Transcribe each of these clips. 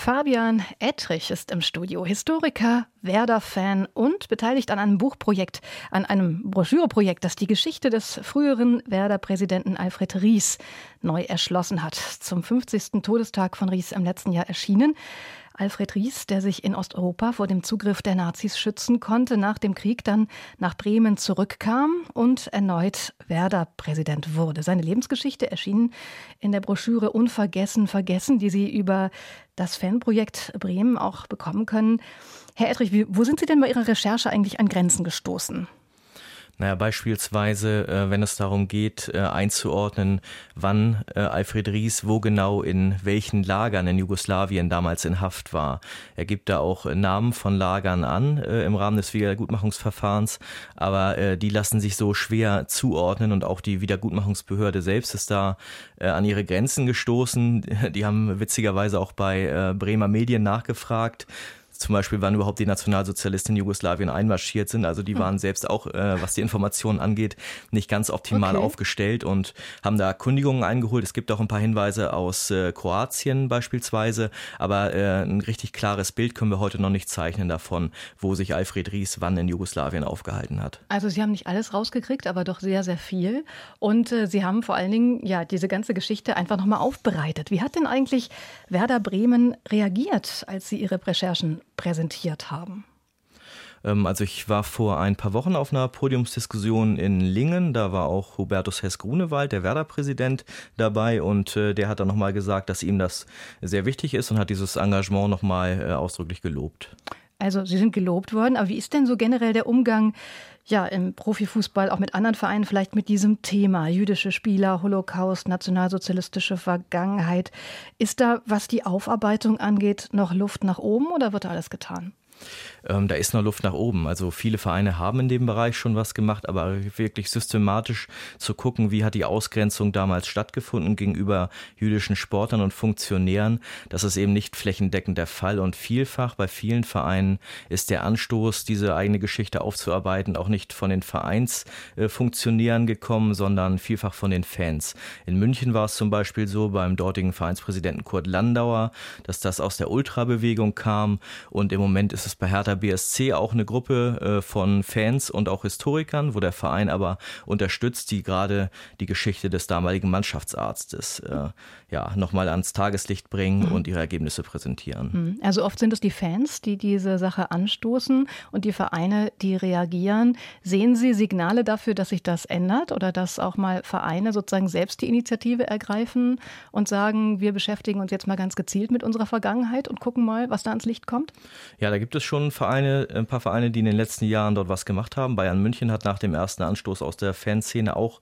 Fabian Ettrich ist im Studio, Historiker, Werder-Fan und beteiligt an einem Buchprojekt, an einem Broschüreprojekt, das die Geschichte des früheren Werder-Präsidenten Alfred Ries neu erschlossen hat. Zum 50. Todestag von Ries im letzten Jahr erschienen. Alfred Ries, der sich in Osteuropa vor dem Zugriff der Nazis schützen konnte, nach dem Krieg dann nach Bremen zurückkam und erneut Werder-Präsident wurde. Seine Lebensgeschichte erschien in der Broschüre Unvergessen, Vergessen, die Sie über das Fanprojekt Bremen auch bekommen können. Herr Ettrich, wo sind Sie denn bei Ihrer Recherche eigentlich an Grenzen gestoßen? Naja, beispielsweise, wenn es darum geht, einzuordnen, wann Alfred Ries wo genau in welchen Lagern in Jugoslawien damals in Haft war. Er gibt da auch Namen von Lagern an im Rahmen des Wiedergutmachungsverfahrens, aber die lassen sich so schwer zuordnen und auch die Wiedergutmachungsbehörde selbst ist da an ihre Grenzen gestoßen. Die haben witzigerweise auch bei Bremer Medien nachgefragt, zum Beispiel, wann überhaupt die Nationalsozialisten in Jugoslawien einmarschiert sind. Also die waren selbst auch, was die Informationen angeht, nicht ganz optimal aufgestellt und haben da Kundigungen eingeholt. Es gibt auch ein paar Hinweise aus Kroatien beispielsweise, aber ein richtig klares Bild können wir heute noch nicht zeichnen davon, wo sich Alfred Ries wann in Jugoslawien aufgehalten hat. Also Sie haben nicht alles rausgekriegt, aber doch sehr, sehr viel. Und Sie haben vor allen Dingen diese ganze Geschichte einfach nochmal aufbereitet. Wie hat denn eigentlich Werder Bremen reagiert, als Sie Ihre Recherchen präsentiert haben? Also ich war vor ein paar Wochen auf einer Podiumsdiskussion in Lingen, da war auch Hubertus Hess-Grunewald, der Werder-Präsident, dabei und der hat dann nochmal gesagt, dass ihm das sehr wichtig ist und hat dieses Engagement nochmal ausdrücklich gelobt. Also Sie sind gelobt worden, aber wie ist denn so generell der Umgang im Profifußball, auch mit anderen Vereinen, vielleicht mit diesem Thema, jüdische Spieler, Holocaust, nationalsozialistische Vergangenheit? Ist da, was die Aufarbeitung angeht, noch Luft nach oben oder wird da alles getan? Da ist noch Luft nach oben. Also viele Vereine haben in dem Bereich schon was gemacht, aber wirklich systematisch zu gucken, wie hat die Ausgrenzung damals stattgefunden gegenüber jüdischen Sportlern und Funktionären, das ist eben nicht flächendeckend der Fall und vielfach bei vielen Vereinen ist der Anstoß, diese eigene Geschichte aufzuarbeiten, auch nicht von den Vereinsfunktionären gekommen, sondern vielfach von den Fans. In München war es zum Beispiel so beim dortigen Vereinspräsidenten Kurt Landauer, dass das aus der Ultrabewegung kam und im Moment ist es bei Hertha BSC auch eine Gruppe von Fans und auch Historikern, wo der Verein aber unterstützt, die gerade die Geschichte des damaligen Mannschaftsarztes nochmal ans Tageslicht bringen und ihre Ergebnisse präsentieren. Also oft sind es die Fans, die diese Sache anstoßen und die Vereine, die reagieren. Sehen Sie Signale dafür, dass sich das ändert oder dass auch mal Vereine sozusagen selbst die Initiative ergreifen und sagen, wir beschäftigen uns jetzt mal ganz gezielt mit unserer Vergangenheit und gucken mal, was da ans Licht kommt? Ja, da gibt es schon ein paar Vereine, die in den letzten Jahren dort was gemacht haben. Bayern München hat nach dem ersten Anstoß aus der Fanszene auch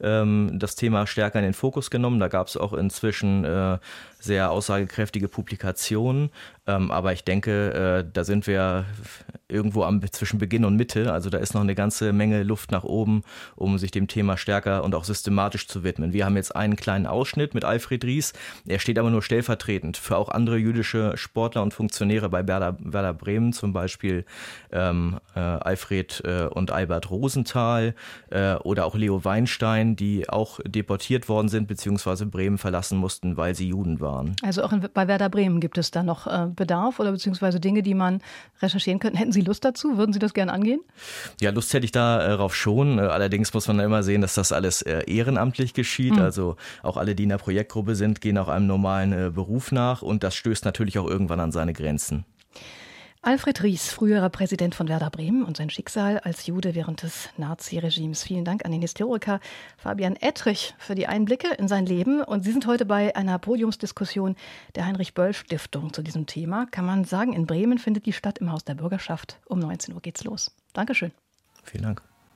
das Thema stärker in den Fokus genommen. Da gab es auch inzwischen sehr aussagekräftige Publikationen. Aber ich denke, da sind wir irgendwo zwischen Beginn und Mitte. Also da ist noch eine ganze Menge Luft nach oben, um sich dem Thema stärker und auch systematisch zu widmen. Wir haben jetzt einen kleinen Ausschnitt mit Alfred Ries. Er steht aber nur stellvertretend für auch andere jüdische Sportler und Funktionäre bei Werder Bremen, zum Beispiel Alfred und Albert Rosenthal oder auch Leo Weinstein, die auch deportiert worden sind bzw. Bremen verlassen mussten, weil sie Juden waren. Also auch bei Werder Bremen gibt es da noch Bedarf oder beziehungsweise Dinge, die man recherchieren könnte. Hätten Sie Lust dazu? Würden Sie das gerne angehen? Ja, Lust hätte ich darauf schon. Allerdings muss man immer sehen, dass das alles ehrenamtlich geschieht. Also auch alle, die in der Projektgruppe sind, gehen auch einem normalen Beruf nach und das stößt natürlich auch irgendwann an seine Grenzen. Alfred Ries, früherer Präsident von Werder Bremen und sein Schicksal als Jude während des Naziregimes. Vielen Dank an den Historiker Fabian Ettrich für die Einblicke in sein Leben. Und Sie sind heute bei einer Podiumsdiskussion der Heinrich-Böll-Stiftung zu diesem Thema. Kann man sagen, in Bremen findet die statt im Haus der Bürgerschaft. Um 19 Uhr geht's los. Dankeschön. Vielen Dank.